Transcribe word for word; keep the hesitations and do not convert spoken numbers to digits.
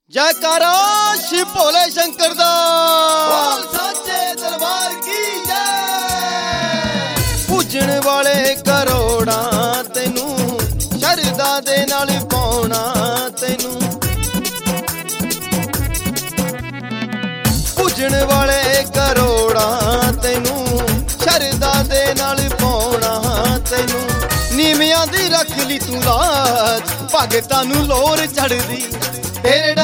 जयकारा शिव भोले शंकर दा, बोल साचे दरबार की जय। पूजन वाले करोड़ा तेनू शरदा दे नाल पाउणा तेनू, पूजन वाले करोड़ा तेनू शरदा दे नाल पाउणा तेनू। नीमियां दी रख ली तू लाज, भगतां नू लोर चढ़दी तेरे